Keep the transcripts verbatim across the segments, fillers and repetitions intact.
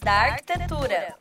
da arquitetura.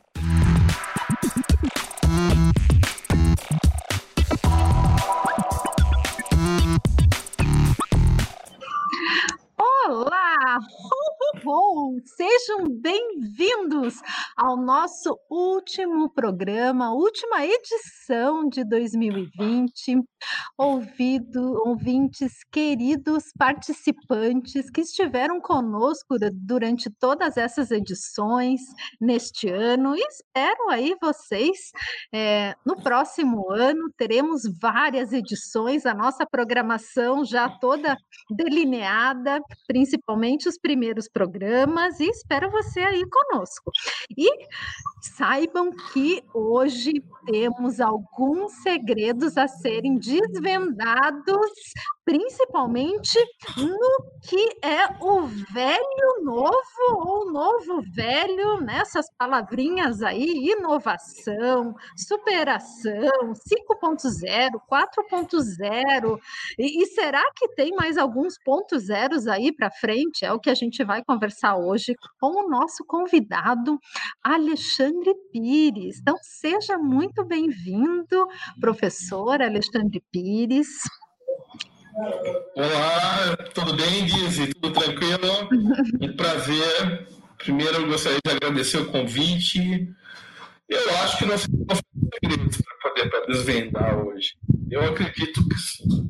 Olá! Oh, sejam bem-vindos ao nosso último programa, última edição de dois mil e vinte. Ouvido, ouvintes queridos, participantes que estiveram conosco durante todas essas edições neste ano. E espero aí vocês, é, no próximo ano teremos várias edições, a nossa programação já toda delineada, principalmente os primeiros programas, e espero você aí conosco. E saibam que hoje temos alguns segredos a serem desvendados, principalmente no que é o velho novo ou novo velho, né? Essas palavrinhas aí, inovação, superação, cinco ponto zero, quatro ponto zero, e, e será que tem mais alguns pontos zeros aí para frente? É o que a gente vai conversar hoje com o nosso convidado, Alexandre Pires. Então, seja muito bem-vindo, professor Alexandre Pires. Olá, tudo bem, Guise? Tudo tranquilo? Um prazer. Primeiro, eu gostaria de agradecer o convite. Eu acho que nós temos segredos para poder pra desvendar hoje. Eu acredito que sim.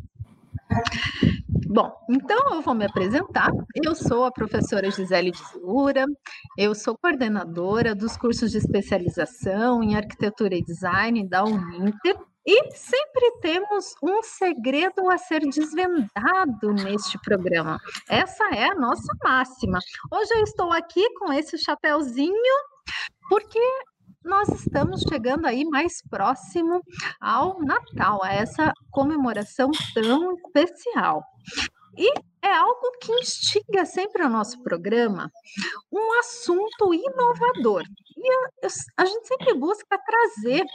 Bom, então eu vou me apresentar. Eu sou a professora Gisele de Ziura, eu sou coordenadora dos cursos de especialização em arquitetura e design da Uninter, e sempre temos um segredo a ser desvendado neste programa. Essa é a nossa máxima. Hoje eu estou aqui com esse chapéuzinho porque nós estamos chegando aí mais próximo ao Natal, a essa comemoração tão especial. E é algo que instiga sempre o nosso programa, um assunto inovador. E a, a gente sempre busca trazer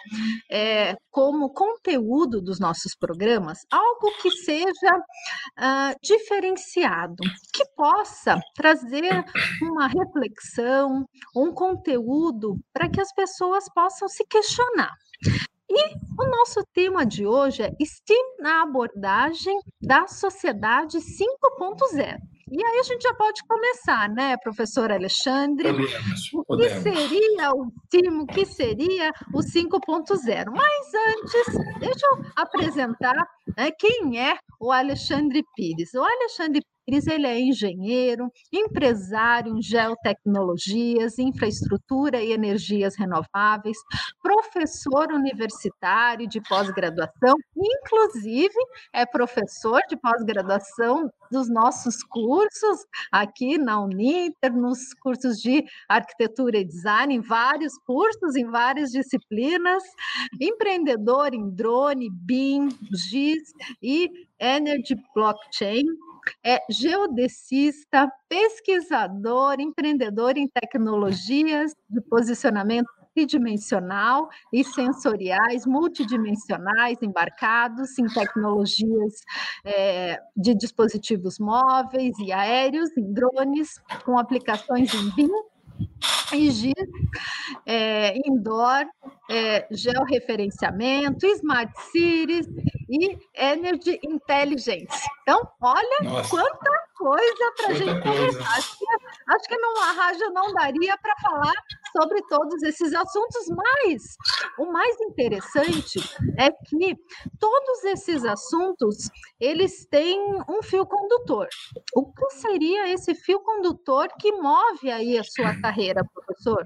é, como conteúdo dos nossos programas algo que seja uh, diferenciado, que possa trazer uma reflexão, um conteúdo para que as pessoas possam se questionar. E o nosso tema de hoje é STEAM na abordagem da sociedade cinco ponto zero. E aí a gente já pode começar, né, professor Alexandre? Podemos, o podemos. que seria o STEAM, o que seria o cinco ponto zero? Mas antes, deixa eu apresentar, né, quem é o Alexandre Pires. O Alexandre Pires, ele é engenheiro, empresário em geotecnologias, infraestrutura e energias renováveis, professor universitário de pós-graduação, inclusive é professor de pós-graduação dos nossos cursos aqui na Uninter, nos cursos de arquitetura e design, em vários cursos, em várias disciplinas, empreendedor em drone, B I M, GIS e Energy Blockchain, é geodesista, pesquisador, empreendedor em tecnologias de posicionamento tridimensional e sensoriais, multidimensionais, embarcados em tecnologias é, de dispositivos móveis e aéreos, em drones, com aplicações em B I M e GIS, é, indoor, é, georreferenciamento, smart cities e energy intelligence. Então, olha Nossa. quanta coisa para a gente conversar. Acho que, acho que numa rádio não daria para falar sobre todos esses assuntos, mas o mais interessante é que todos esses assuntos, eles têm um fio condutor. O que seria esse fio condutor que move aí a sua carreira, professor?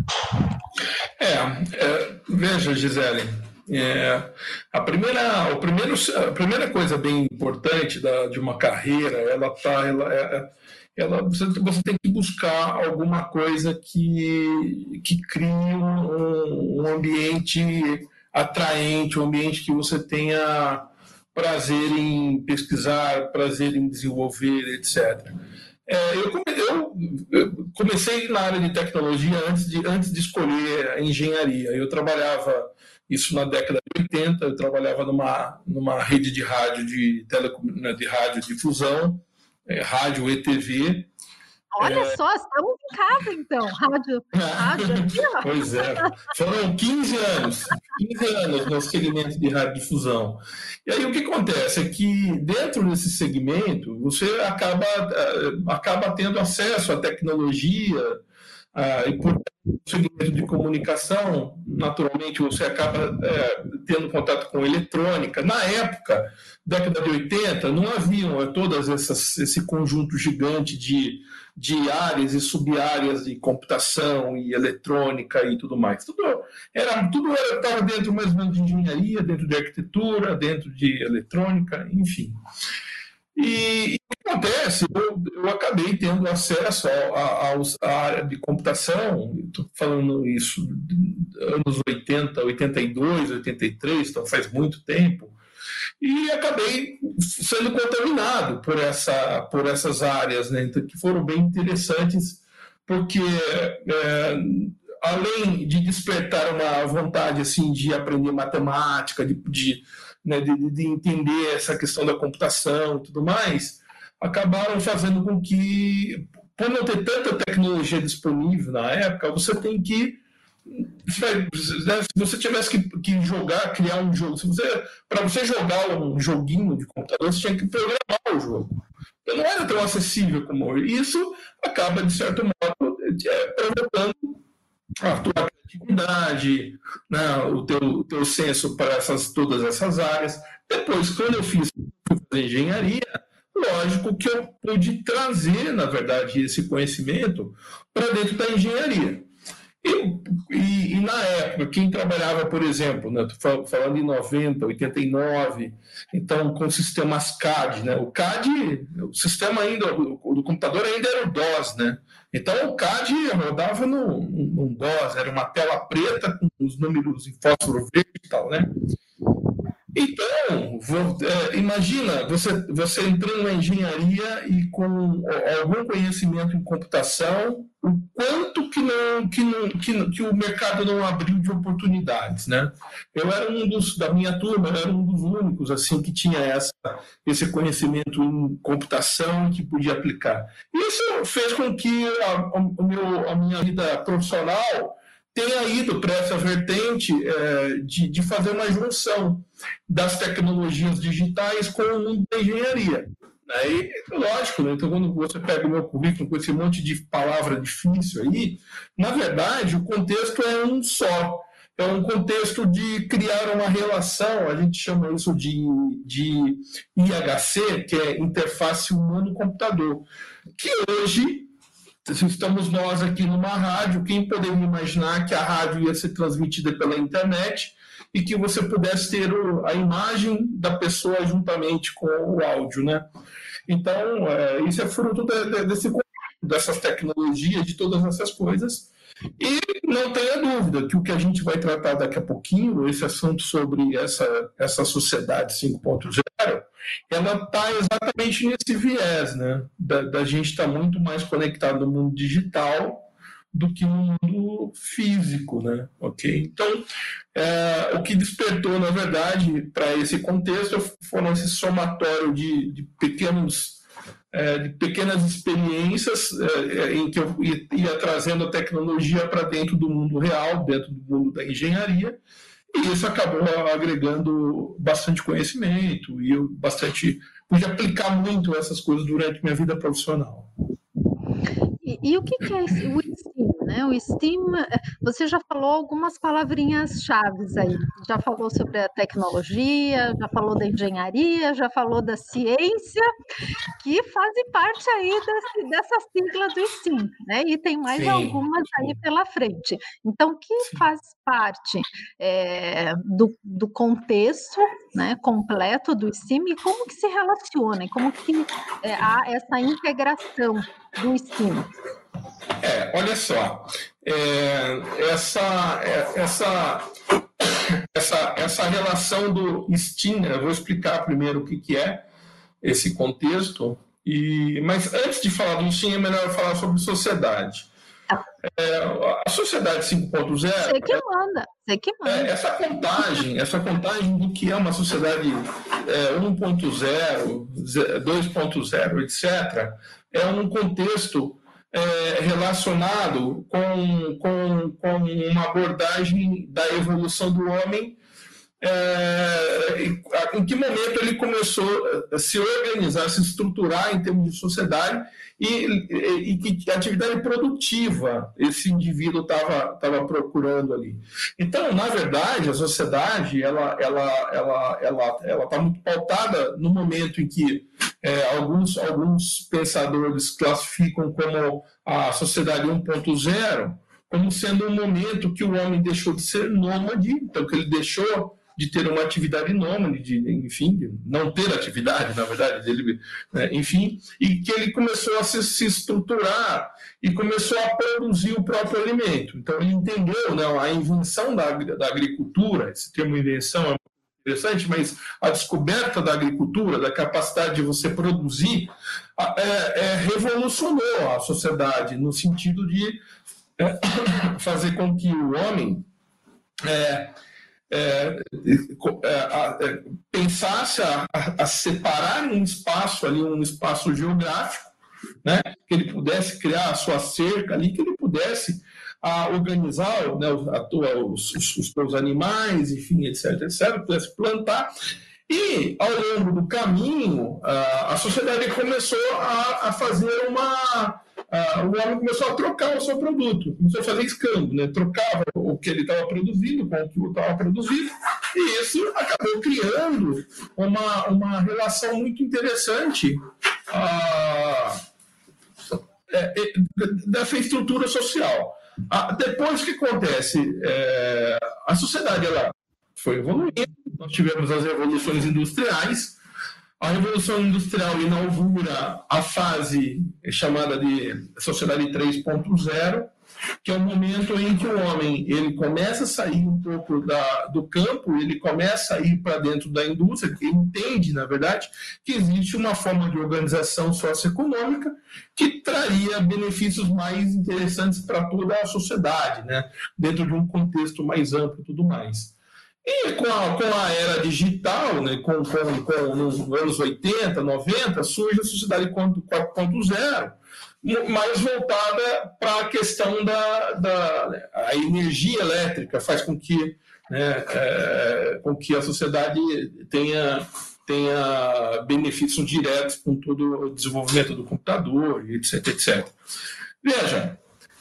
É, é veja, Gisele, é, a, primeira, o primeiro, a primeira coisa bem importante da, de uma carreira, ela tá, ela, é, ela, você, você tem que buscar alguma coisa que, que crie um, um ambiente atraente, um ambiente que você tenha prazer em pesquisar, prazer em desenvolver, etcétera. É, eu, eu, eu comecei na área de tecnologia antes de, antes de escolher a engenharia. Eu trabalhava, isso na década de oitenta, eu trabalhava numa, numa rede de rádio de, telecom, de rádio difusão, é, rádio E T V. Olha é... só, estamos em casa, então. Rádio, rádio aqui, ó. Pois é. Foram quinze anos. quinze anos no segmento de radiodifusão. E aí o que acontece é que dentro desse segmento você acaba, acaba tendo acesso à tecnologia, ah, e por segmento de comunicação, naturalmente você acaba é, tendo contato com eletrônica. Na época, década de oitenta, não haviam todas essas esse conjunto gigante de, de áreas e sub-áreas de computação e eletrônica e tudo mais. Tudo era tudo estava dentro mais ou menos de engenharia, dentro de arquitetura, dentro de eletrônica, enfim. E, e o que acontece? Eu, eu acabei tendo acesso à área de computação, estou falando isso anos oitenta, oitenta e dois, oitenta e três, então faz muito tempo, e acabei sendo contaminado por, essa, por essas áreas, né, que foram bem interessantes, porque é, além de despertar uma vontade assim, de aprender matemática, de, de Né, de, de entender essa questão da computação e tudo mais, acabaram fazendo com que, por não ter tanta tecnologia disponível na época, você tem que, se você tivesse que, que jogar, criar um jogo, se você, para você jogar um joguinho de computador, você tinha que programar o jogo. Então, não era tão acessível como hoje. Isso acaba, de certo modo, provocando a tua criatividade, né, o, teu, o teu senso para essas, todas essas áreas. Depois, quando eu fiz engenharia, lógico que eu pude trazer, na verdade, esse conhecimento para dentro da engenharia. E, e, e na época, quem trabalhava, por exemplo, né, falando em noventa, oitenta e nove, então com sistemas C A D, né, o C A D, o sistema ainda, o, do computador ainda era o DOS, né? Então o C A D rodava no, no DOS, era uma tela preta com os números em fósforo verde e tal, né? Então, vou, é, imagina você, você entrando na engenharia e com algum conhecimento em computação, o quanto que, não, que, não, que, que o mercado não abriu de oportunidades, né? Eu era um dos, da minha turma, eu era um dos únicos assim, que tinha essa, esse conhecimento em computação que podia aplicar. Isso fez com que a, a, meu, a minha vida profissional tenha ido para essa vertente é, de, de fazer uma junção das tecnologias digitais com o mundo da engenharia. Aí, lógico, né? Então, quando você pega o meu currículo com esse monte de palavra difícil aí, na verdade, o contexto é um só. É um contexto de criar uma relação, a gente chama isso de, de I H C, que é Interface Humano-Computador, que hoje... Estamos nós aqui numa rádio, quem poderia imaginar que a rádio ia ser transmitida pela internet e que você pudesse ter a imagem da pessoa juntamente com o áudio, né? Então, é, isso é fruto de, de, desse, dessas tecnologias, de todas essas coisas. E não tenha dúvida que o que a gente vai tratar daqui a pouquinho, esse assunto sobre essa, essa sociedade cinco ponto zero, ela está exatamente nesse viés, né? Da, da gente estar tá muito mais conectado no mundo digital do que no mundo físico, né? Ok? Então, é, o que despertou, na verdade, para esse contexto foram esse somatório de, de pequenos É, de pequenas experiências é, em que eu ia, ia trazendo a tecnologia para dentro do mundo real, dentro do mundo da engenharia, e isso acabou agregando bastante conhecimento, e eu bastante, pude aplicar muito essas coisas durante minha vida profissional. E, e o que, que é esse, o STEAM, né? O STEAM, você já falou algumas palavrinhas-chave aí, já falou sobre a tecnologia, já falou da engenharia, já falou da ciência, que fazem parte aí desse, dessa sigla do STEAM, né? E tem mais sim, algumas aí sim. pela frente. Então, o que sim. faz parte é, do, do contexto, né, completo do STEAM e como que se relaciona, e como que é, há essa integração do STEAM? É, olha só, é, essa, é, essa, essa, essa relação do STEAM, eu vou explicar primeiro o que, que é esse contexto, e, mas antes de falar do STEAM, é melhor falar sobre sociedade. É, a sociedade cinco ponto zero... Você que manda, você que manda. É, essa contagem, essa contagem do que é uma sociedade é, um ponto zero, dois ponto zero, etcétera, é um contexto é, relacionado com, com, com uma abordagem da evolução do homem. É, em que momento ele começou a se organizar, a se estruturar em termos de sociedade e, e, e que atividade produtiva esse indivíduo estava tava procurando ali. Então, na verdade, a sociedade ela ela ela ela ela está muito pautada no momento em que é, alguns alguns pensadores classificam como a sociedade um ponto zero como sendo um momento que o homem deixou de ser nômade, então que ele deixou de ter uma atividade nômade, de, enfim, de não ter atividade, na verdade, dele, né, enfim, e que ele começou a se, se estruturar e começou a produzir o próprio alimento. Então, ele entendeu, né, a invenção da, da agricultura, esse termo invenção é interessante, mas a descoberta da agricultura, da capacidade de você produzir, é, é, revolucionou a sociedade no sentido de é, fazer com que o homem é, É, é, é, pensasse a, a, a separar um espaço ali, um espaço geográfico, né, que ele pudesse criar a sua cerca ali, que ele pudesse a, organizar, né, a, os, os, os seus animais, enfim, etc, etc, pudesse plantar. E, ao longo do caminho, a, a sociedade começou a, a fazer uma... Uh, o homem começou a trocar o seu produto, começou a fazer escambo, né? Trocava o que ele estava produzindo com o que ele estava produzindo, e isso acabou criando uma, uma relação muito interessante uh, é, é, dessa estrutura social. Uh, depois, o que acontece? É, a sociedade ela foi evoluindo, nós tivemos as revoluções industriais. A Revolução Industrial inaugura a fase chamada de Sociedade três ponto zero, que é o momento em que o homem ele começa a sair um pouco da, do campo, ele começa a ir para dentro da indústria, que entende, na verdade, que existe uma forma de organização socioeconômica que traria benefícios mais interessantes para toda a sociedade, né? Dentro de um contexto mais amplo e tudo mais. E com a, com a era digital, né, com, com, com, nos anos oitenta, noventa, surge a sociedade quatro ponto zero, mais voltada para a questão da, da a energia elétrica, faz com que, né, é, com que a sociedade tenha, tenha benefícios diretos com todo o desenvolvimento do computador, etc, etcétera. Veja,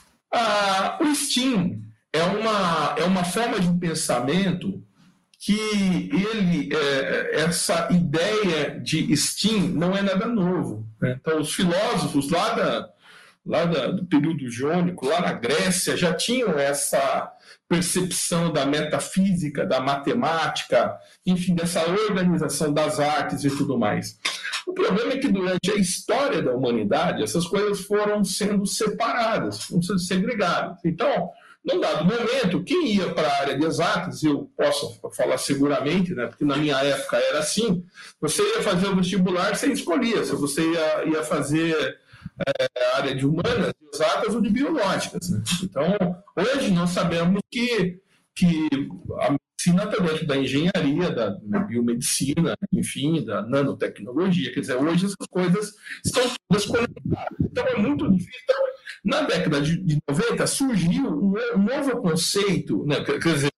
a, o STEAM é uma, é uma forma de pensamento que ele, é, essa ideia de STEAM não é nada novo, né? Então, os filósofos lá, da, lá da, do período jônico, lá na Grécia, já tinham essa percepção da metafísica, da matemática, enfim, dessa organização das artes e tudo mais. O problema é que durante a história da humanidade, essas coisas foram sendo separadas, foram sendo segregadas. Então, num dado momento, quem ia para a área de exatas, eu posso falar seguramente, né, porque na minha época era assim, você ia fazer o vestibular, você escolhia se você ia, ia fazer é, a área de humanas, de exatas ou de biológicas. Né? Então, hoje nós sabemos que, que a medicina está dentro da engenharia, da biomedicina, enfim, da nanotecnologia. Quer dizer, hoje essas coisas estão todas conectadas. Então, é muito difícil. Então, na década de noventa, surgiu um novo conceito, né? Quer dizer,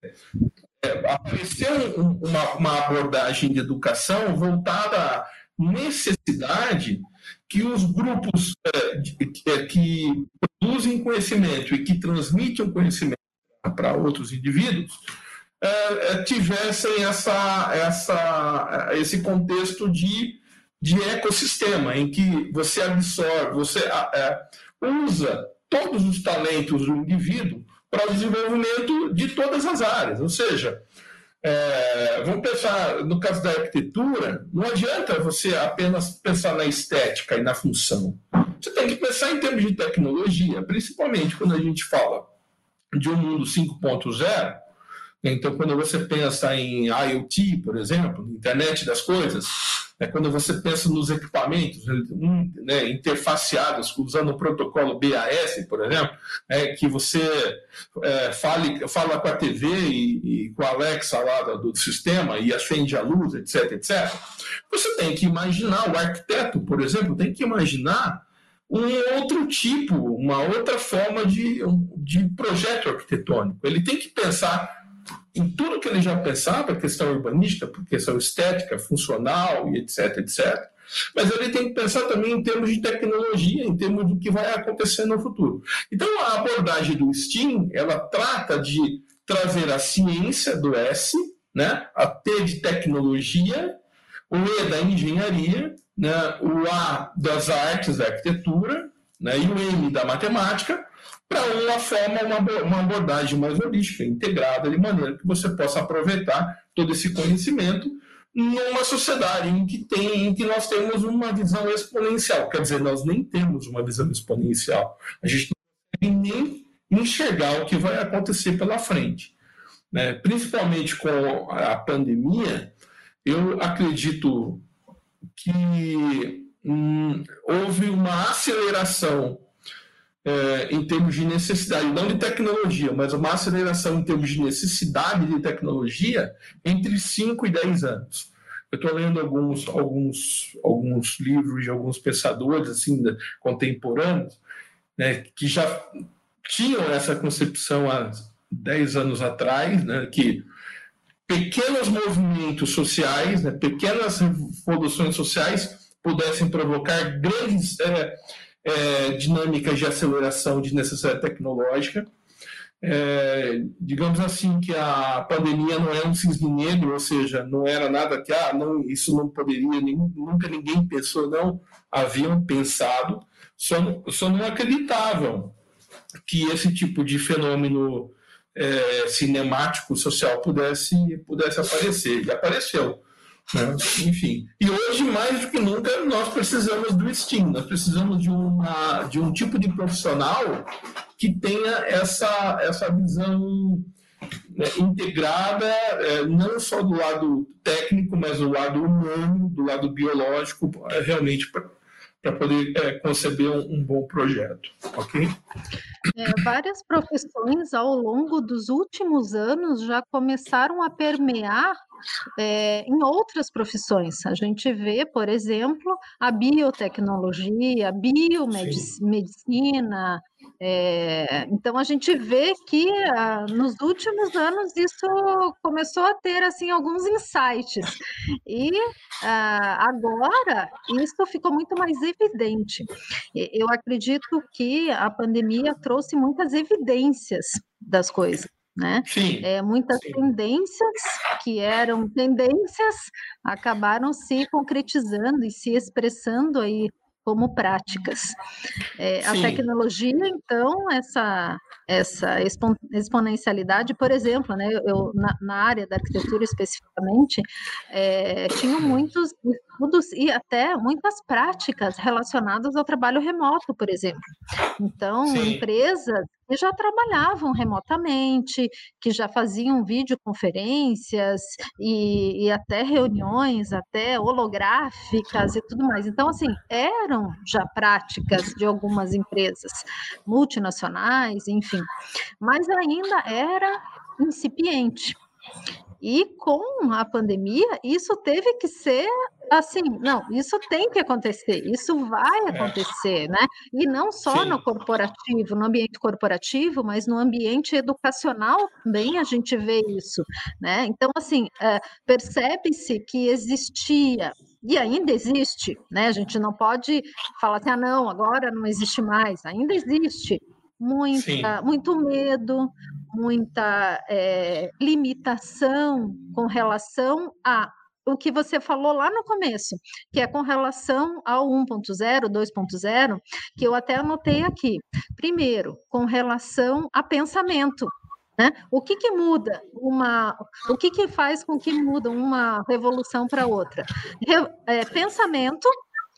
é, apareceu uma, uma abordagem de educação voltada à necessidade que os grupos é, de, é, que produzem conhecimento e que transmitem o conhecimento para outros indivíduos é, tivessem essa, essa, esse contexto de, de ecossistema, em que você absorve, você é, usa todos os talentos do indivíduo para o desenvolvimento de todas as áreas. Ou seja, é, vamos pensar, no caso da arquitetura, não adianta você apenas pensar na estética e na função. Você tem que pensar em termos de tecnologia, principalmente quando a gente fala de um mundo cinco ponto zero. Então, quando você pensa em I o T, por exemplo, internet das coisas, é quando você pensa nos equipamentos, né, interfaceados, usando o protocolo B A S, por exemplo, é, que você é, fale, fala com a T V e, e com a Alexa lá do, do sistema e acende a luz, etc, etcétera. Você tem que imaginar, o arquiteto, por exemplo, tem que imaginar um outro tipo, uma outra forma de, de projeto arquitetônico. Ele tem que pensar em tudo que ele já pensava, questão urbanística, questão estética, funcional, e etc, etcétera. Mas ele tem que pensar também em termos de tecnologia, em termos do que vai acontecer no futuro. Então, a abordagem do STEAM, ela trata de trazer a ciência do S, né, a T de tecnologia, o E da engenharia, né, o A das artes, da arquitetura, né, e o M da matemática, para uma forma, uma, uma abordagem mais holística, integrada, de maneira que você possa aproveitar todo esse conhecimento numa sociedade em que, tem, em que nós temos uma visão exponencial. Quer dizer, nós nem temos uma visão exponencial. A gente não consegue nem enxergar o que vai acontecer pela frente. Né? Principalmente com a pandemia, eu acredito que hum, houve uma aceleração é, em termos de necessidade, não de tecnologia, mas uma aceleração em termos de necessidade de tecnologia entre cinco e dez anos. Eu estou lendo alguns, alguns, alguns livros de alguns pensadores assim, contemporâneos, né, que já tinham essa concepção há dez anos atrás, né, que pequenos movimentos sociais, né, pequenas revoluções sociais pudessem provocar grandes é, é, dinâmicas de aceleração de necessidade tecnológica. É, digamos assim que a pandemia não é um cisne negro, ou seja, não era nada que ah, não, isso não poderia, nem, nunca ninguém pensou, não, haviam pensado, só, só não acreditavam que esse tipo de fenômeno é, cinemático, social pudesse, pudesse aparecer, e apareceu. Né? Enfim, e hoje mais do que nunca nós precisamos do STEAM, nós precisamos de, uma, de um tipo de profissional que tenha essa, essa visão, né, integrada, é, não só do lado técnico, mas do lado humano, do lado biológico, é, realmente para poder é, conceber um, um bom projeto, ok? É, várias profissões ao longo dos últimos anos já começaram a permear é, em outras profissões. A gente vê, por exemplo, a biotecnologia, a biomedicina. É, então a gente vê que ah, nos últimos anos isso começou a ter assim alguns insights e ah, agora isso ficou muito mais evidente. Eu acredito que a pandemia trouxe muitas evidências das coisas, né? Sim, é, muitas sim. tendências que eram tendências acabaram se concretizando e se expressando aí como práticas. É, a tecnologia, então, essa, essa expon, exponencialidade, por exemplo, né, eu, na, na área da arquitetura especificamente, é, tinham muitos estudos e até muitas práticas relacionadas ao trabalho remoto, por exemplo. Então, Sim. empresas que já trabalhavam remotamente, que já faziam videoconferências e, e até reuniões, até holográficas e tudo mais. Então, assim, eram já práticas de algumas empresas multinacionais, enfim, mas ainda era incipiente. E com a pandemia, isso teve que ser assim, não, isso tem que acontecer, isso vai acontecer, né? E não só Sim. no corporativo, no ambiente corporativo, mas no ambiente educacional também a gente vê isso, né? Então, assim, é, percebe-se que existia e ainda existe, né? A gente não pode falar assim, ah, não, agora não existe mais, ainda existe muita, muito medo, muita é, limitação com relação a o que você falou lá no começo, que é com relação ao um ponto zero, dois ponto zero, que eu até anotei aqui. Primeiro, com relação a pensamento. Né? O que, que muda uma, o que, que faz com que muda uma revolução para outra? Re, é, pensamento,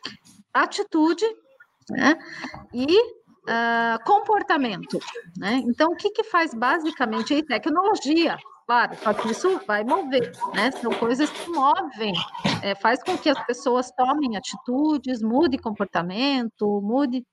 atitude, né? E Uh, comportamento, né? Então, o que, que faz basicamente aí? Tecnologia, claro, só que isso vai mover, né? São coisas que movem, é, faz com que as pessoas tomem atitudes, mude comportamento, mude.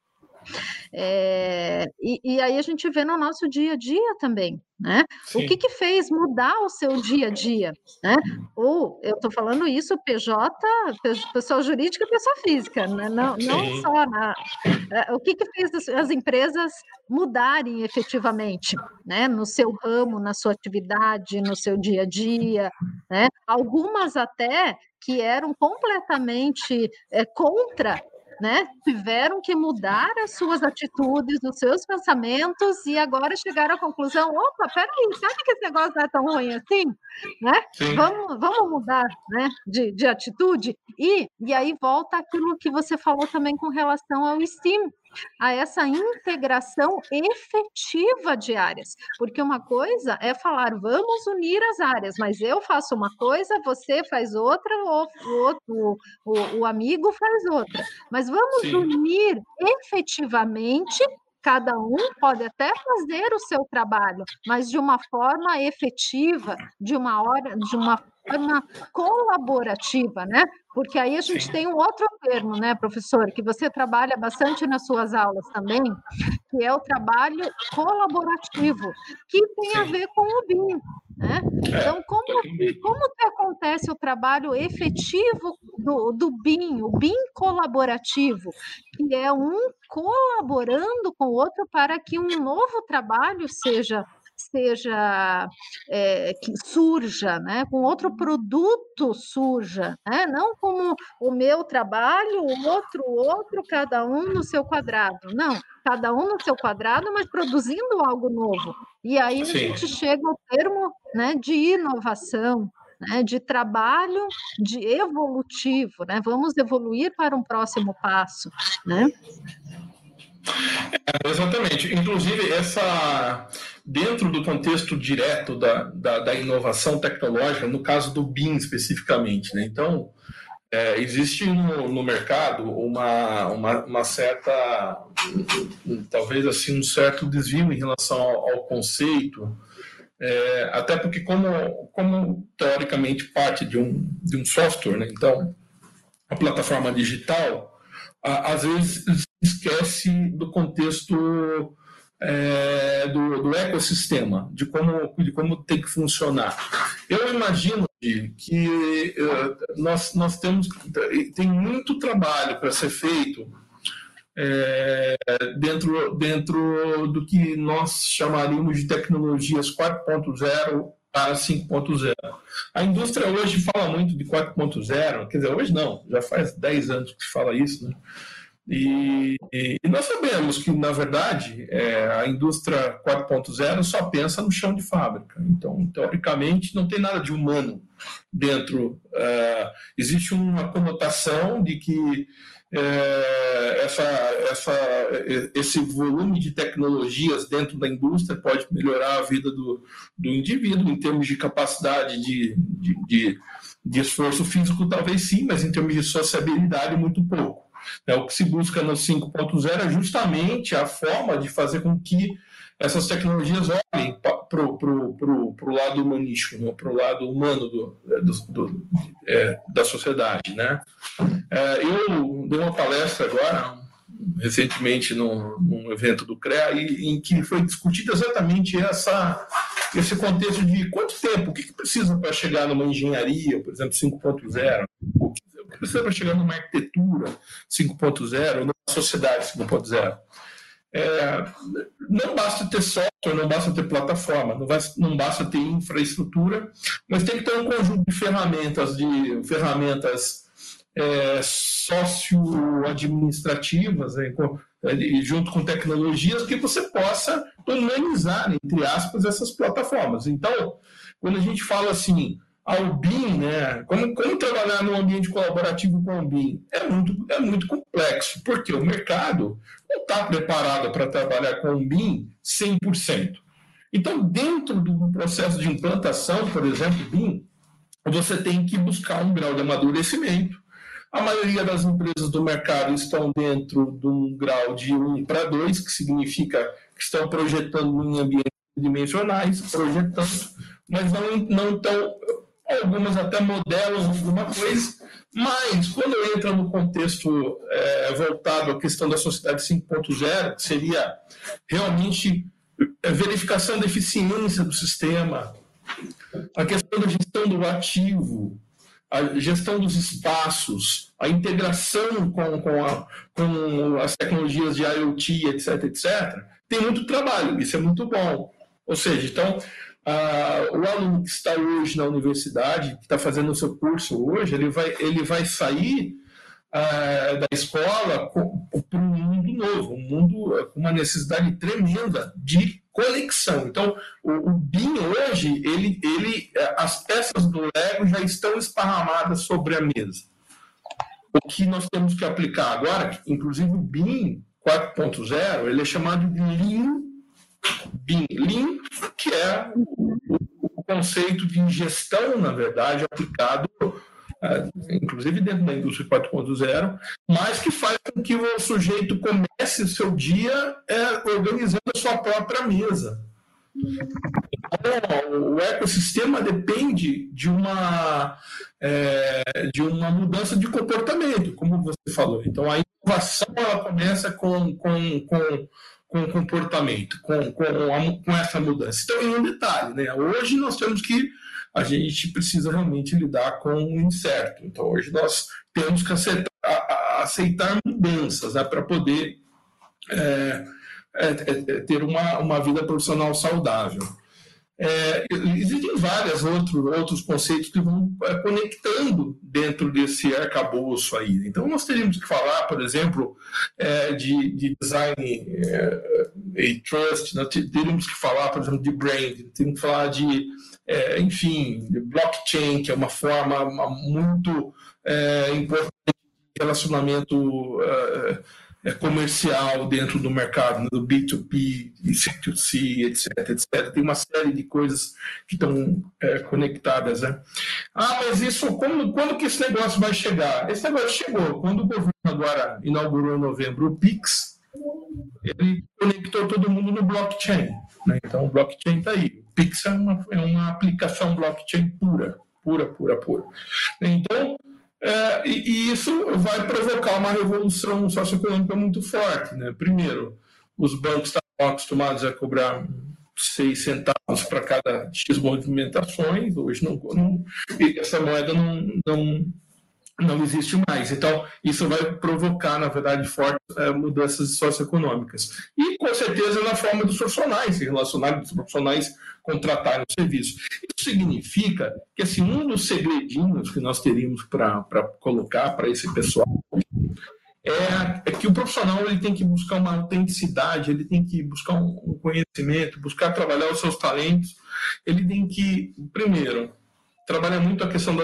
É, e, e aí a gente vê no nosso dia a dia também, né? O que que fez mudar o seu dia a dia, né? Ou, eu estou falando isso, P J, pessoa jurídica e pessoa física, né? Não, não só na... O que que fez as, as empresas mudarem efetivamente, né? No seu ramo, na sua atividade, no seu dia a dia, né? Algumas até que eram completamente é, contra, né? Tiveram que mudar as suas atitudes, os seus pensamentos e agora chegaram à conclusão, opa, peraí, sabe que esse negócio não é tão ruim assim? Né? Vamos, vamos mudar, né? de, de atitude? E, e aí volta aquilo que você falou também com relação ao STEAM, a essa integração efetiva de áreas, porque uma coisa é falar, vamos unir as áreas, mas eu faço uma coisa, você faz outra, o, o, o, o amigo faz outra, mas vamos Sim. unir efetivamente. Cada um pode até fazer o seu trabalho, mas de uma forma efetiva, de uma hora, de uma forma colaborativa, né? Porque aí a gente Sim. tem um outro termo, né, professor, que você trabalha bastante nas suas aulas também, que é o trabalho colaborativo, que tem Sim. a ver com o B I M. Né? Então, como, como que acontece o trabalho efetivo do, do B I M, o B I M colaborativo, que é um colaborando com o outro para que um novo trabalho seja seja é, que surja, né? Com outro produto surja, né? Não como o meu trabalho, o outro, o outro, cada um no seu quadrado. Não, cada um no seu quadrado, mas produzindo algo novo. E aí Sim. a gente chega ao termo, né, de inovação, né, de trabalho de evolutivo, né? Vamos evoluir para um próximo passo, né? É, exatamente. Inclusive, essa, dentro do contexto direto da, da, da inovação tecnológica, no caso do B I M especificamente, né? Então, é, existe no, no mercado uma, uma, uma certa, talvez assim, um certo desvio em relação ao, ao conceito, é, até porque como, como teoricamente parte de um, de um software, né? Então, a plataforma digital, às vezes esquece do contexto é, do, do ecossistema, de como, de como tem que funcionar. Eu imagino que uh, nós, nós temos tem muito trabalho para ser feito é, dentro, dentro do que nós chamaríamos de tecnologias quatro ponto zero para cinco ponto zero. A indústria hoje fala muito de quatro ponto zero, quer dizer, hoje não, já faz dez anos que se fala isso, né? E, e nós sabemos que, na verdade, é, a indústria quatro ponto zero só pensa no chão de fábrica. Então, teoricamente, não tem nada de humano dentro. É, existe uma conotação de que é, essa, essa, esse volume de tecnologias dentro da indústria pode melhorar a vida do, do indivíduo em termos de capacidade de, de, de, de esforço físico, talvez sim, mas em termos de sociabilidade, muito pouco. É, o que se busca no cinco ponto zero é justamente a forma de fazer com que essas tecnologias olhem para o lado humanístico, né? Para o lado humano do, do, do, é, da sociedade. Né? É, eu dei uma palestra agora, recentemente, num, num evento do C R E A, e, em que foi discutido exatamente essa, esse contexto de quanto tempo, o que, que precisa para chegar numa engenharia, por exemplo, cinco ponto zero, o que precisa para chegar numa arquitetura cinco ponto zero, numa sociedade cinco ponto zero. É, não basta ter software, não basta ter plataforma, não, vai, não basta ter infraestrutura, mas tem que ter um conjunto de ferramentas, de ferramentas é, socio-administrativas, né, com, junto com tecnologias, que você possa humanizar, entre aspas, essas plataformas. Então, quando a gente fala assim, ao B I M, né? Como, como trabalhar num ambiente colaborativo com o B I M? É muito, é muito complexo, porque o mercado não está preparado para trabalhar com o B I M cem por cento. Então, dentro do processo de implantação, por exemplo, B I M, você tem que buscar um grau de amadurecimento. A maioria das empresas do mercado estão dentro de um grau de um para dois, que significa que estão projetando em ambientes dimensionais, projetando, mas não, não estão... Algumas até modelam alguma coisa, Mas, quando entra no contexto é, voltado à questão da sociedade cinco ponto zero, que seria realmente a verificação da eficiência do sistema, a questão da gestão do ativo, a gestão dos espaços, a integração com, com, a, com as tecnologias de IoT, etc, etcétera, tem muito trabalho, isso é muito bom. Ou seja, então, uh, o aluno que está hoje na universidade, que está fazendo o seu curso hoje, ele vai, ele vai sair uh, da escola para um mundo novo, um mundo com uma necessidade tremenda de conexão. Então, o, o B I M hoje, ele, ele, as peças do Lego já estão esparramadas sobre a mesa. O que nós temos que aplicar agora, inclusive o B I M quatro ponto zero, ele é chamado de Lean B I M. Lean, que é o, o conceito de gestão, na verdade, aplicado, uh, inclusive dentro da indústria quatro ponto zero, mas que faz com que o sujeito comece o seu dia é, organizando a sua própria mesa. Então, o ecossistema depende de uma, é, de uma mudança de comportamento, como você falou. Então, a inovação ela começa com, com, com, com o comportamento, com, com, a, com essa mudança. Então, em um detalhe, né? Hoje nós temos que, a gente precisa realmente lidar com o incerto. Então, hoje nós temos que aceitar, aceitar mudanças, né, para poder é, é, é, ter uma, uma vida profissional saudável. É, existem vários outro, outros conceitos que vão é, conectando dentro desse arcabouço aí. Então, nós teríamos que falar, por exemplo, é, de, de design é, e trust, nós teríamos que falar, por exemplo, de brand, teríamos que falar de, é, enfim, de blockchain, que é uma forma muito é, importante de relacionamento é, comercial dentro do mercado, do B dois B, C dois C, etc, etcétera. Tem uma série de coisas que estão é, conectadas, né? Ah, mas isso, como, quando que esse negócio vai chegar? Esse negócio chegou. Quando o governo agora inaugurou em novembro o Pix, ele conectou todo mundo no blockchain, né? Então, o blockchain está aí. O Pix é uma, é uma aplicação blockchain pura, pura, pura, pura. Então, É, e, e isso vai provocar uma revolução socioeconômica muito forte, né? Primeiro, os bancos estavam acostumados a cobrar seis centavos para cada X movimentações, hoje não, não, essa moeda não, não, não existe mais. Então, isso vai provocar, na verdade, fortes é, mudanças socioeconômicas. E, com certeza, na forma dos profissionais, se relacionarem dos profissionais contratarem o serviço. Isso significa que, assim, um dos segredinhos que nós teríamos para colocar para esse pessoal é, é que o profissional ele tem que buscar uma autenticidade, ele tem que buscar um, um conhecimento, buscar trabalhar os seus talentos, ele tem que, primeiro, trabalhar muito a questão da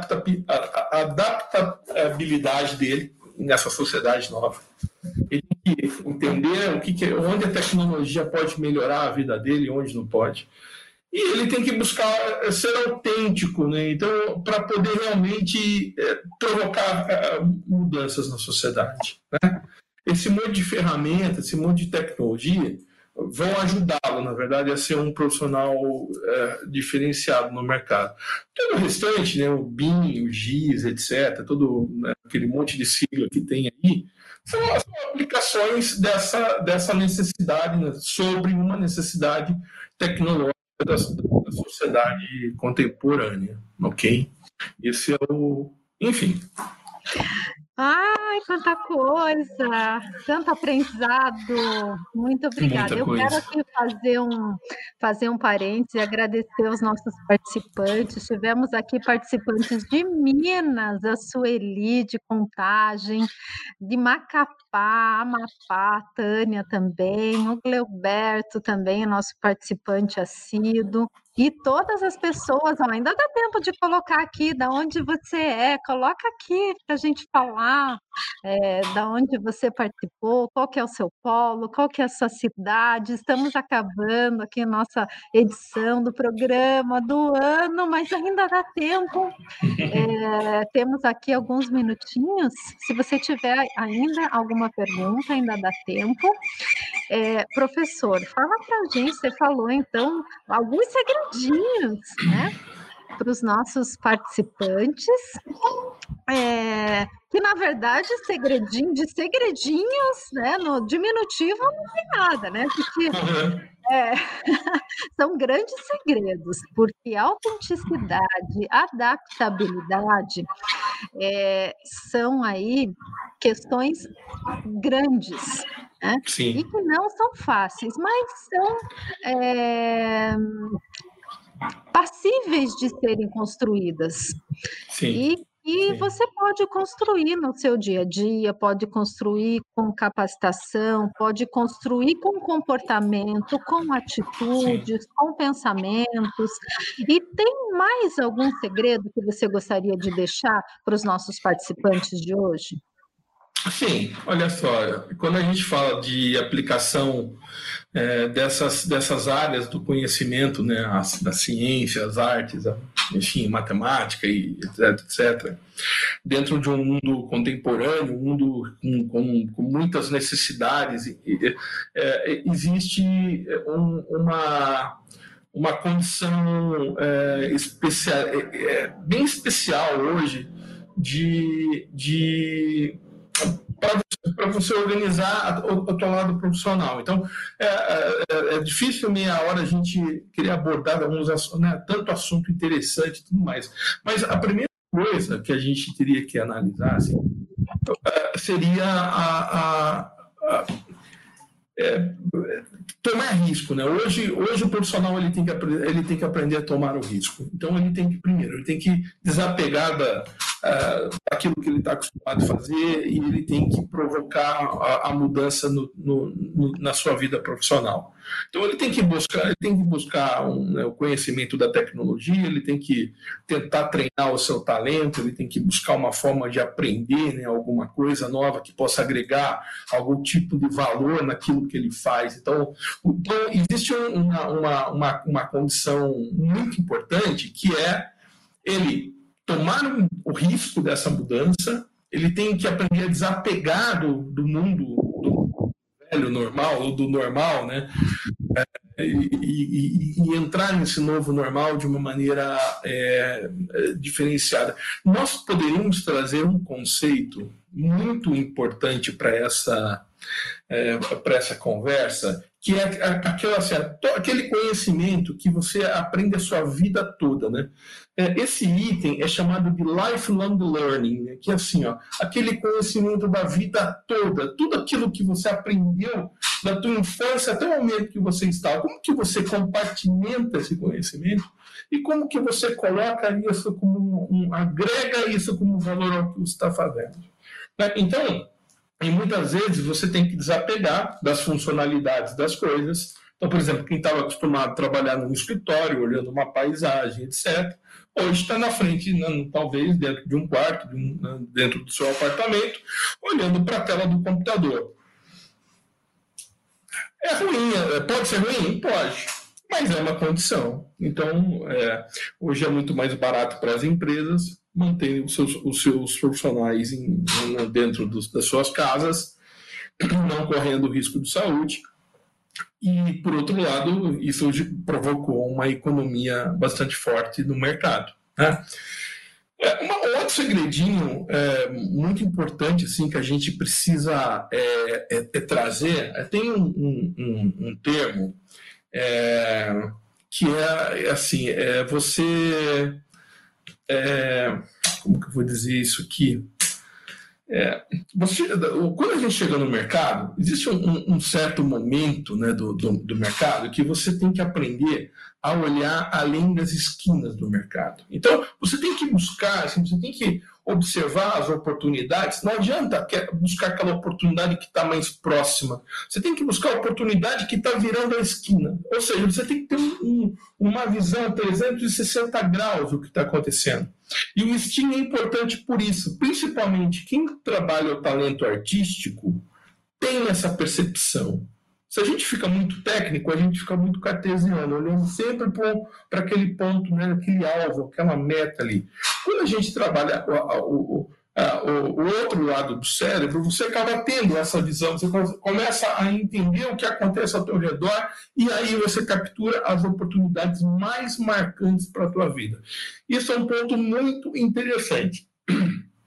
adaptabilidade dele nessa sociedade nova. Ele tem que entender o que que, onde a tecnologia pode melhorar a vida dele, onde não pode. E ele tem que buscar ser autêntico, né? Então, para poder realmente é, provocar é, mudanças na sociedade, né? Esse monte de ferramentas, esse monte de tecnologia vão ajudá-lo, na verdade, a ser um profissional é, diferenciado no mercado. Todo o restante, né, o B I M, o GIS, etcétera, todo, né, aquele monte de sigla que tem aí, são as aplicações dessa, dessa necessidade, né, sobre uma necessidade tecnológica da, da sociedade contemporânea, ok? Esse é o... Enfim... Ai, quanta coisa, tanto aprendizado, muito obrigada. Eu quero aqui fazer um, fazer um parênteses e agradecer aos nossos participantes. Tivemos aqui participantes de Minas, a Sueli de Contagem, de Macapá, Amapá, a Tânia também, o Gleoberto também, nosso participante assíduo. E todas as pessoas, ó, ainda dá tempo de colocar aqui de onde você é, coloca aqui para a gente falar é, da onde você participou, qual que é o seu polo, qual que é a sua cidade. Estamos acabando aqui a nossa edição do programa do ano, mas ainda dá tempo. É, temos aqui alguns minutinhos. Se você tiver ainda alguma pergunta, ainda dá tempo. É, professor, fala para a gente, você falou então alguns segredinhos, né, para os nossos participantes É, que, na verdade, segredinho, de segredinhos, né, no diminutivo não tem nada, né? Porque é, são grandes segredos, porque autenticidade, adaptabilidade é, são aí questões grandes, né? E que não são fáceis, mas são é, passíveis de serem construídas. Sim. E E Sim. você pode construir no seu dia a dia, pode construir com capacitação, pode construir com comportamento, com atitudes, Sim. com pensamentos. E tem mais algum segredo que você gostaria de deixar para os nossos participantes de hoje? Sim, olha só, quando a gente fala de aplicação é, dessas, dessas áreas do conhecimento, né, as, da ciência, as artes, a, enfim, matemática e etc, etcétera, dentro de um mundo contemporâneo, um mundo com, com, com muitas necessidades, é, existe um, uma, uma condição é, especial, é, é, bem especial hoje de... de para você organizar o, o teu lado profissional. Então, é, é, é difícil meia hora a gente querer abordar alguns assuntos, né, tanto assunto interessante e tudo mais. Mas a primeira coisa que a gente teria que analisar assim, seria a, a, a é, tomar risco, né? Hoje, hoje o profissional ele tem, que, ele tem que aprender a tomar o risco. Então ele tem que, primeiro, ele tem que desapegar da, uh, daquilo que ele está acostumado a fazer e ele tem que provocar a, a mudança no, no, no, na sua vida profissional. Então ele tem que buscar, ele tem que buscar um, né, o conhecimento da tecnologia, ele tem que tentar treinar o seu talento, ele tem que buscar uma forma de aprender, né, alguma coisa nova que possa agregar algum tipo de valor naquilo que ele faz. Então, então existe uma, uma, uma, uma condição muito importante que é ele tomar o risco dessa mudança, ele tem que aprender a desapegar do, do mundo do velho normal, ou do normal, né? É, e, e, e entrar nesse novo normal de uma maneira é, diferenciada. Nós poderíamos trazer um conceito muito importante para essa, é, para essa conversa, que é aquela, assim, aquele conhecimento que você aprende a sua vida toda, né? Esse item é chamado de lifelong learning, né? Que é assim, ó, aquele conhecimento da vida toda, tudo aquilo que você aprendeu da tua infância até o momento que você está, como que você compartimenta esse conhecimento e como que você coloca isso como um, agrega isso como valor ao que você está fazendo. Então, e muitas vezes você tem que desapegar das funcionalidades das coisas. Então, por exemplo, quem estava acostumado a trabalhar num escritório, olhando uma paisagem, etcétera, hoje está na frente, talvez dentro de um quarto, de um, dentro do seu apartamento, olhando para a tela do computador. É ruim, pode ser ruim? Pode, mas é uma condição. Então, é, hoje é muito mais barato para as empresas manterem os seus, os seus profissionais em, dentro dos, das suas casas, não correndo risco de saúde. E, por outro lado, isso provocou uma economia bastante forte no mercado, né? É, um outro segredinho é, muito importante assim, que a gente precisa é, é, é trazer, é, tem um, um, um termo é, que é assim, é, você... É, como que eu vou dizer isso aqui? É, você, quando a gente chega no mercado, existe um, um certo momento, né, do, do, do mercado que você tem que aprender a olhar além das esquinas do mercado. Então, você tem que buscar, assim, você tem que observar as oportunidades. Não adianta buscar aquela oportunidade que está mais próxima. Você tem que buscar a oportunidade que está virando a esquina. Ou seja, você tem que ter um, um, uma visão trezentos e sessenta graus do que está acontecendo. E o Steam é importante por isso. Principalmente quem trabalha o talento artístico tem essa percepção. Se a gente fica muito técnico, a gente fica muito cartesiano, olhando sempre para aquele ponto, né, aquele alvo, aquela meta ali. Quando a gente trabalha o, o, o, o outro lado do cérebro, você acaba tendo essa visão, você começa a entender o que acontece ao teu redor e aí você captura as oportunidades mais marcantes para a tua vida. Isso é um ponto muito interessante.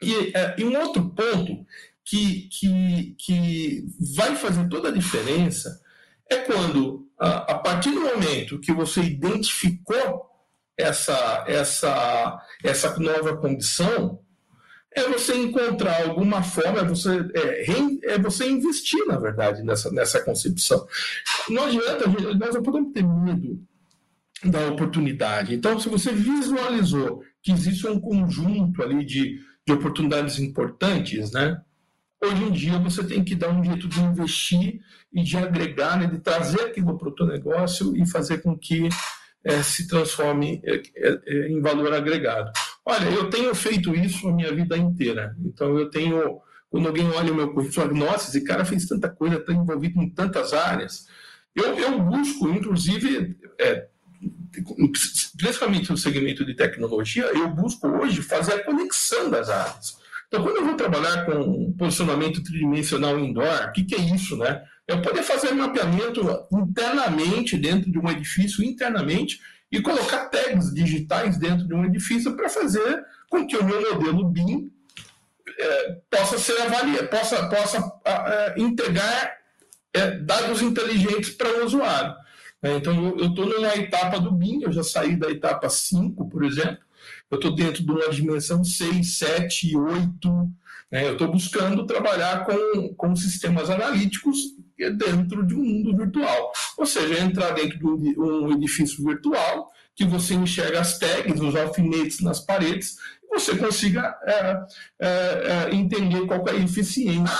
E, é, e um outro ponto que, que, que vai fazer toda a diferença é quando, a, a partir do momento que você identificou essa, essa, essa nova condição, é você encontrar alguma forma, é você, é, é você investir, na verdade, nessa, nessa concepção. Não adianta, nós não podemos ter medo da oportunidade. Então, se você visualizou que existe um conjunto ali de, de oportunidades importantes, né? Hoje em dia você tem que dar um jeito de investir e de agregar, né, de trazer aquilo para o teu negócio e fazer com que é, se transforme é, é, em valor agregado. Olha, eu tenho feito isso a minha vida inteira. Então eu tenho, quando alguém olha o meu currículo, nossa, esse cara fez tanta coisa, está envolvido em tantas áreas. Eu, eu busco, inclusive, é, principalmente no segmento de tecnologia, eu busco hoje fazer a conexão das áreas. Então, quando eu vou trabalhar com posicionamento tridimensional indoor, o que, que é isso, né? Eu poder fazer mapeamento internamente dentro de um edifício, internamente, e colocar tags digitais dentro de um edifício para fazer com que o meu modelo B I M é, possa ser avaliado, possa, possa é, entregar é, dados inteligentes para o usuário. Então, eu estou numa etapa do B I M, eu já saí da etapa cinco, por exemplo, eu estou dentro de uma dimensão seis, sete, oito, né? Eu estou buscando trabalhar com, com sistemas analíticos dentro de um mundo virtual. Ou seja, entrar dentro de um edifício virtual, que você enxerga as tags, os alfinetes nas paredes, e você consiga é, é, é, entender qual é a eficiência.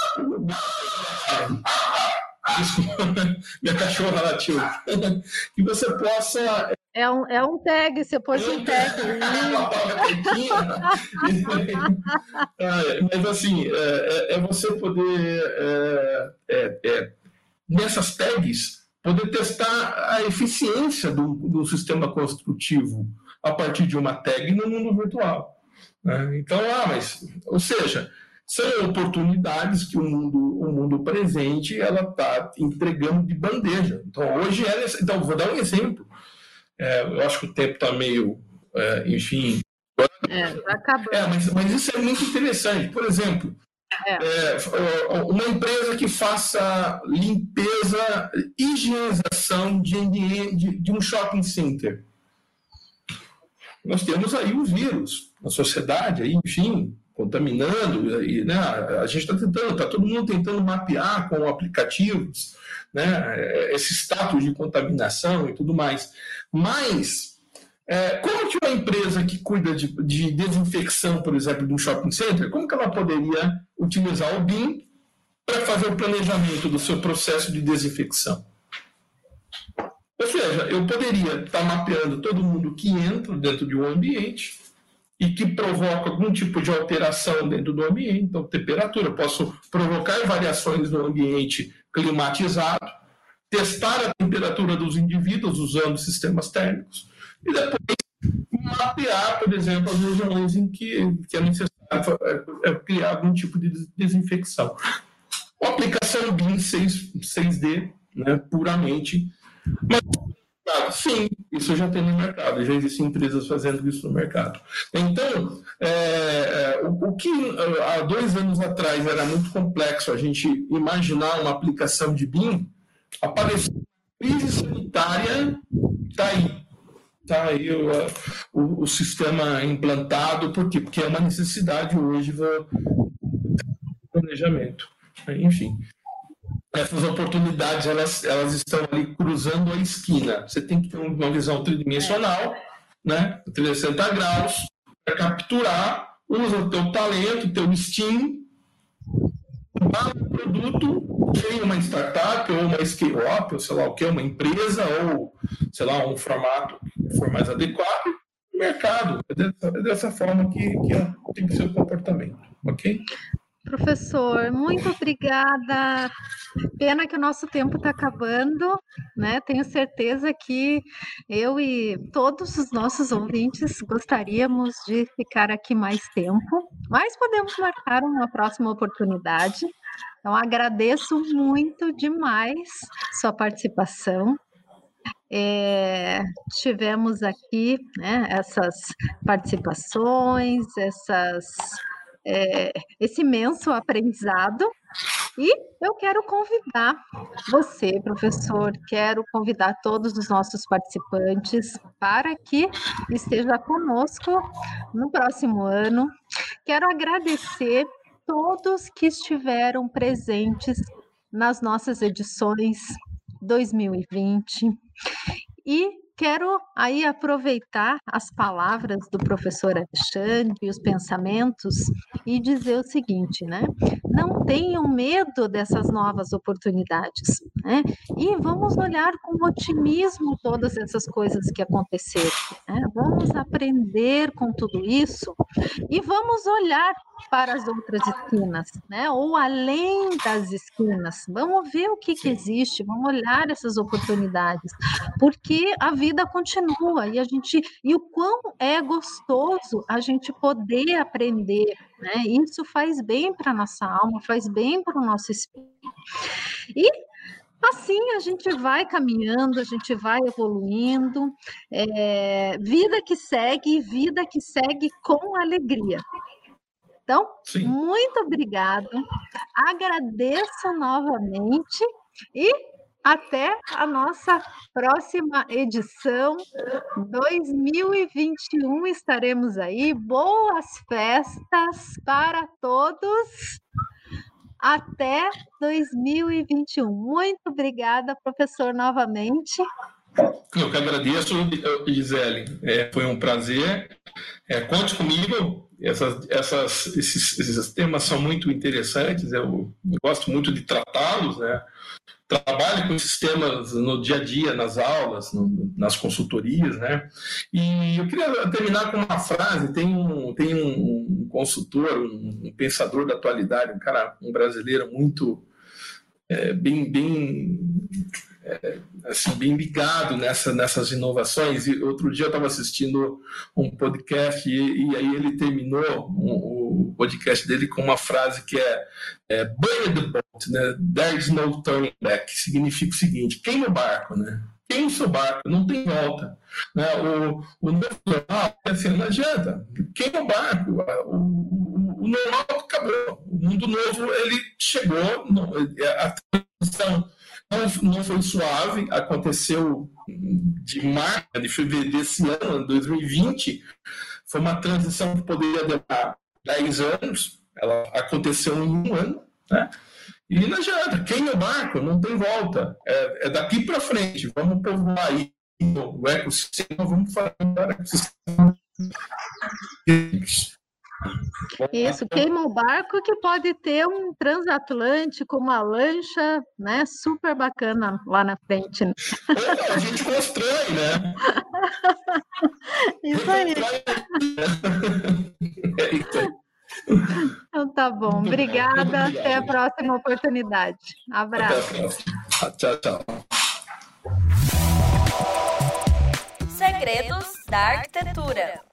Desculpa, minha cachorra latiu. Que você possa... É um, é um tag, você pôs um tag. Mas assim, é, é você poder, é, é, é, nessas tags, poder testar a eficiência do, do sistema construtivo a partir de uma tag no mundo virtual. Né? Então, ah, mas, ou seja, são oportunidades que o mundo, o mundo presente ela está entregando de bandeja. Então, hoje, ela, então, vou dar um exemplo. É, eu acho que o tempo está meio, é, enfim... É, tá acabando. É, mas, mas isso é muito interessante. Por exemplo, é. É, uma empresa que faça limpeza, higienização de, de, de um shopping center. Nós temos aí um vírus na sociedade, aí, enfim, contaminando, e, né, a gente está tentando, está todo mundo tentando mapear com aplicativos, né, esse status de contaminação e tudo mais. Mas, é, como que uma empresa que cuida de, de desinfecção, por exemplo, de um shopping center, como que ela poderia utilizar o B I M para fazer o planejamento do seu processo de desinfecção? Ou seja, eu poderia estar mapeando todo mundo que entra dentro de um ambiente e que provoca algum tipo de alteração dentro do ambiente, então temperatura, eu posso provocar variações no ambiente climatizado, testar a temperatura dos indivíduos usando sistemas térmicos e depois mapear, por exemplo, as regiões em que, que é necessário criar algum tipo de desinfecção. A aplicação B I M seis D, né, puramente, mas sim, isso já tem no mercado, já existem empresas fazendo isso no mercado. Então, é, o, o que há dois anos atrás era muito complexo a gente imaginar uma aplicação de B I M, apareceu a crise sanitária, está aí. Está aí o, o, o sistema implantado, por quê? Porque é uma necessidade hoje do planejamento. Enfim, essas oportunidades elas, elas estão ali cruzando a esquina. Você tem que ter uma visão tridimensional, né, trezentos e sessenta graus, para capturar, usa o teu talento, o teu destino, dá um produto, tem uma startup, ou uma scale-up, ou sei lá o que, uma empresa, ou sei lá, um formato que for mais adequado, no mercado. É dessa, é dessa forma que, que é, tem que ser o comportamento, ok? Professor, muito obrigada. Pena que o nosso tempo está acabando, né? Tenho certeza que eu e todos os nossos ouvintes gostaríamos de ficar aqui mais tempo, mas podemos marcar uma próxima oportunidade. Então, agradeço muito demais sua participação. É, tivemos aqui, né, essas participações, essas é, esse imenso aprendizado. E eu quero convidar você, professor, quero convidar todos os nossos participantes para que esteja conosco no próximo ano. Quero agradecer todos que estiveram presentes nas nossas edições dois mil e vinte e quero aí aproveitar as palavras do professor Alexandre e os pensamentos e dizer o seguinte, né? Não tenham medo dessas novas oportunidades, né? E vamos olhar com otimismo todas essas coisas que aconteceram, né? Vamos aprender com tudo isso e vamos olhar para as outras esquinas, né? Ou além das esquinas. Vamos ver o que, que existe, vamos olhar essas oportunidades, porque a vida continua e a gente e o quão é gostoso a gente poder aprender, né? Isso faz bem para a nossa alma, faz bem para o nosso espírito. E assim a gente vai caminhando, a gente vai evoluindo, é, vida que segue, vida que segue com alegria. Então, Sim. muito obrigado, agradeço novamente e até a nossa próxima edição, dois mil e vinte e um, estaremos aí, boas festas para todos, até dois mil e vinte e um. Muito obrigada, professor, novamente. Eu que agradeço, Gisele, é, foi um prazer, é, conte comigo. Essas, essas, esses, esses temas são muito interessantes, eu, eu gosto muito de tratá-los, né? Trabalho com esses temas no dia a dia, nas aulas, no, nas consultorias, né? E eu queria terminar com uma frase. Tem um, tem um consultor, um, um pensador da atualidade, um cara, um brasileiro muito é, bem, bem É, assim, bem ligado nessa, nessas inovações. E outro dia eu estava assistindo um podcast e, e aí ele terminou um, o podcast dele com uma frase que é, é burn the boat, né? There's no turning back, que significa o seguinte: queima o barco, né? Queima o seu barco, não tem volta, né? O, o novo normal, assim, não adianta, queima o barco, o, o, o normal acabou, o mundo novo ele chegou, a transição não foi suave, aconteceu de março, de fevereiro desse ano, dois mil e vinte, foi uma transição que poderia demorar dez anos, ela aconteceu em um ano, né? E não adianta, queima o barco, não tem volta, é, é daqui para frente, vamos povoar aí o ecossistema, vamos fazer um ecossistema. Isso, queima o barco que pode ter um transatlântico, uma lancha, né, super bacana lá na frente. Né? É, a gente constrói, né? Isso aí. É isso aí. Então tá bom, muito obrigada, bom, até a próxima oportunidade. Abraço. Até a próxima. Tchau, tchau. Segredos da Arquitetura.